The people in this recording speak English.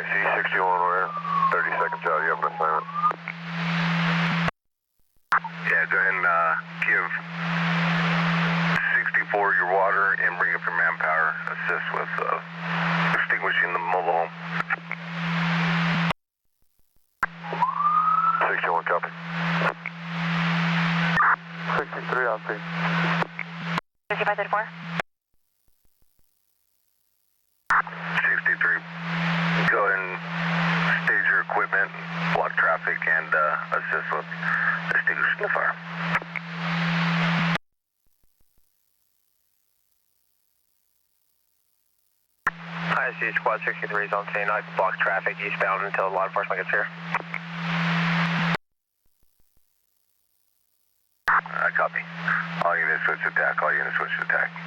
IC-61 where 30 seconds out, you have an assignment. Yeah, go ahead and give 64 your water and bring up your manpower. Assist with extinguishing the mobile home. 61, copy. 63, I'll see. 5534. 63. Go ahead and stage your equipment, block traffic, and assist with extinguishing the fire. IC Squad 63 is on scene. I block traffic eastbound until law enforcement gets here. Copy. All units switch to attack. All units switch to attack.